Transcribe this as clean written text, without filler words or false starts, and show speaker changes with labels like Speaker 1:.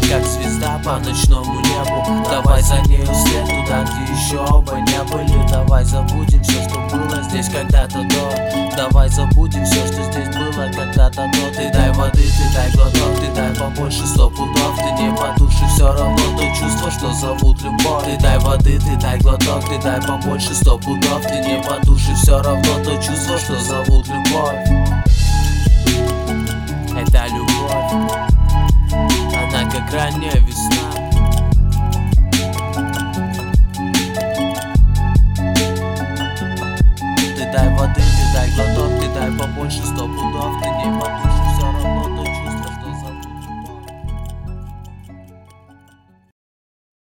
Speaker 1: как звезда по ночному небу. Давай за нею вслед туда, где еще оба не были. Давай забудем все, что было здесь когда-то до. Давай забудем все, что здесь было когда-то до. Ты дай воды, ты дай глоток, ты дай побольше 100 пудов. Ты не потушишь все равно то чувство, что зовут любовь. Ты дай воды, ты дай глоток, ты дай побольше 100 пудов. Ты не потушишь все равно то чувство, что зовут любовь. Это любовь, она как ранняя весна.